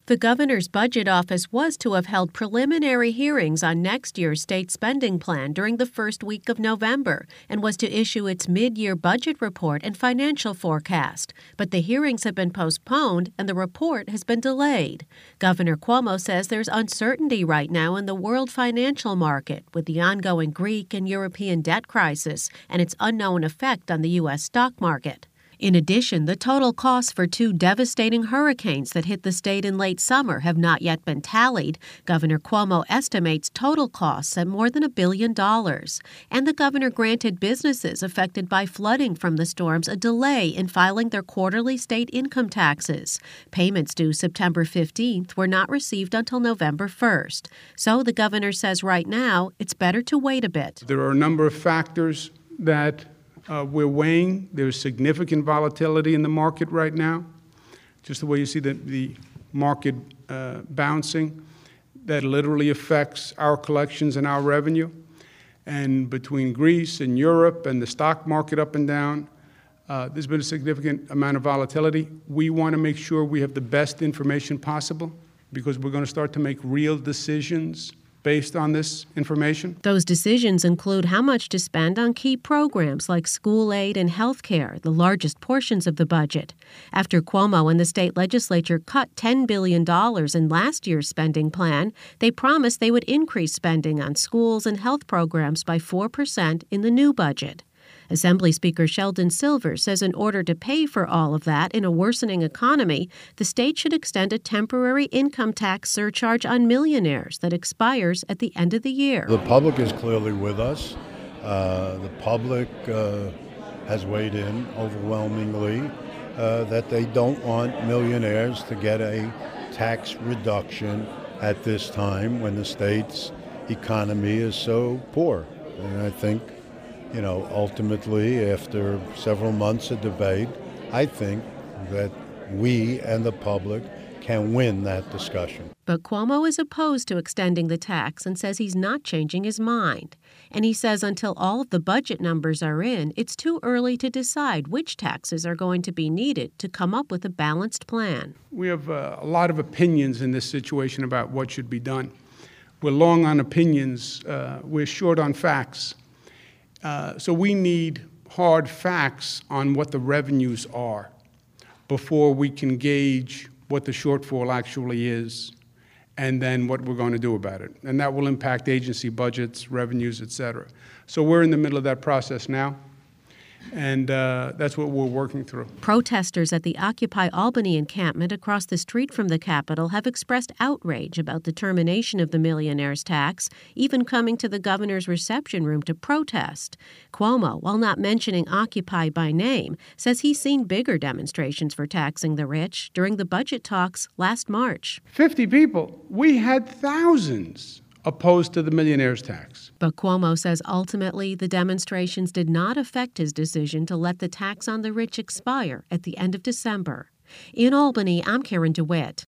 The governor's budget office was to have held preliminary hearings on next year's state spending plan during the first week of November and was to issue its mid-year budget report and financial forecast. But the hearings have been postponed and the report has been delayed. Governor Cuomo says there's uncertainty right now in the world financial market with the ongoing Greek and European debt crisis and its unknown effect on the U.S. stock market. In addition, the total costs for two devastating hurricanes that hit the state in late summer have not yet been tallied. Governor Cuomo estimates total costs at more than $1 billion. And the governor granted businesses affected by flooding from the storms a delay in filing their quarterly state income taxes. Payments due September 15th were not received until November 1st. So the governor says right now it's better to wait a bit. There are a number of factors that we're weighing. There's significant volatility in the market right now, just the way you see the market bouncing. That literally affects our collections and our revenue. And between Greece and Europe and the stock market up and down, there's been a significant amount of volatility. We want to make sure we have the best information possible because we're going to start to make real decisions based on this information. Those decisions include how much to spend on key programs like school aid and health care, the largest portions of the budget. After Cuomo and the state legislature cut $10 billion in last year's spending plan, they promised they would increase spending on schools and health programs by 4% in the new budget. Assembly Speaker Sheldon Silver says in order to pay for all of that in a worsening economy, the state should extend a temporary income tax surcharge on millionaires that expires at the end of the year. The public is clearly with us. The public has weighed in overwhelmingly that they don't want millionaires to get a tax reduction at this time when the state's economy is so poor. And I think ultimately, after several months of debate, I think that we and the public can win that discussion. But Cuomo is opposed to extending the tax and says he's not changing his mind. And he says until all of the budget numbers are in, it's too early to decide which taxes are going to be needed to come up with a balanced plan. We have a lot of opinions in this situation about what should be done. We're long on opinions. We're short on facts. So we need hard facts on what the revenues are before we can gauge what the shortfall actually is and then what we're going to do about it. And that will impact agency budgets, revenues, et cetera. So we're in the middle of that process now. And that's what we're working through. Protesters at the Occupy Albany encampment across the street from the Capitol have expressed outrage about the termination of the millionaire's tax, even coming to the governor's reception room to protest. Cuomo, while not mentioning Occupy by name, says he's seen bigger demonstrations for taxing the rich during the budget talks last March. 50 people. We had thousands opposed to the millionaire's tax. But Cuomo says ultimately the demonstrations did not affect his decision to let the tax on the rich expire at the end of December. In Albany, I'm Karen DeWitt.